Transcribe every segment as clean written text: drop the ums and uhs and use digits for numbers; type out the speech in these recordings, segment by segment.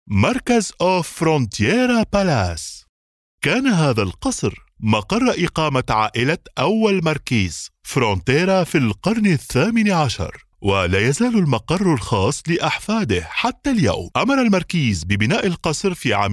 مركز أوف فرونتيرا بالاس. كان هذا القصر مقر إقامة عائلة أول ماركيز فرونتيرا في القرن الثامن عشر، ولا يزال المقر الخاص لأحفاده حتى اليوم. أمر الماركيز ببناء القصر في عام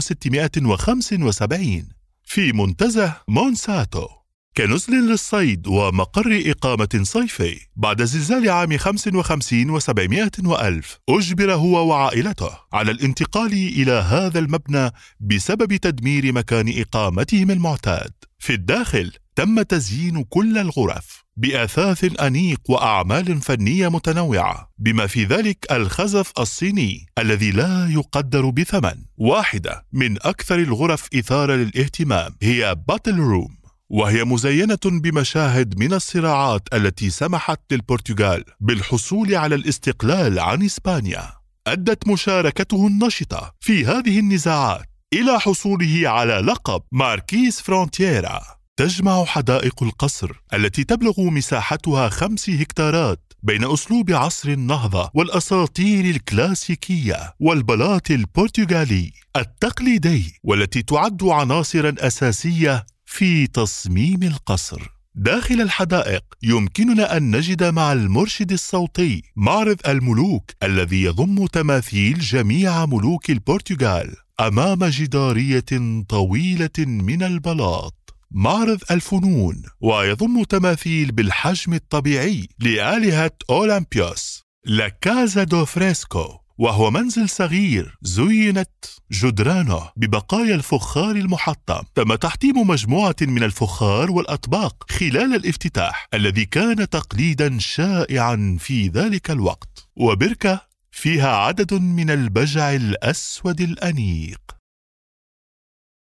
1675 في منتزه مونساتو كنزل للصيد ومقر إقامة صيفي. بعد زلزال عام 55 و700 وألف أجبر هو وعائلته على الانتقال إلى هذا المبنى بسبب تدمير مكان إقامتهم المعتاد. في الداخل تم تزيين كل الغرف بأثاث أنيق وأعمال فنية متنوعة، بما في ذلك الخزف الصيني الذي لا يقدر بثمن. واحدة من أكثر الغرف إثارة للاهتمام هي باتل روم، وهي مزينة بمشاهد من الصراعات التي سمحت للبرتغال بالحصول على الاستقلال عن إسبانيا. أدت مشاركته النشطة في هذه النزاعات إلى حصوله على لقب ماركيز فرونتيرا. تجمع حدائق القصر التي تبلغ مساحتها 5 هكتارات بين أسلوب عصر النهضة والأساطير الكلاسيكية والبلاط البرتغالي التقليدي، والتي تعد عناصرا أساسية في تصميم القصر. داخل الحدائق يمكننا أن نجد مع المرشد الصوتي معرض الملوك الذي يضم تماثيل جميع ملوك البرتغال أمام جدارية طويلة من البلاط. معرض الفنون ويضم تماثيل بالحجم الطبيعي لآلهة أولمبيوس. لا كازا دو فريسكو، وهو منزل صغير زينت جدرانه ببقايا الفخار المحطم. تم تحطيم مجموعة من الفخار والأطباق خلال الافتتاح الذي كان تقليدا شائعا في ذلك الوقت. وبركة فيها عدد من البجع الأسود الأنيق.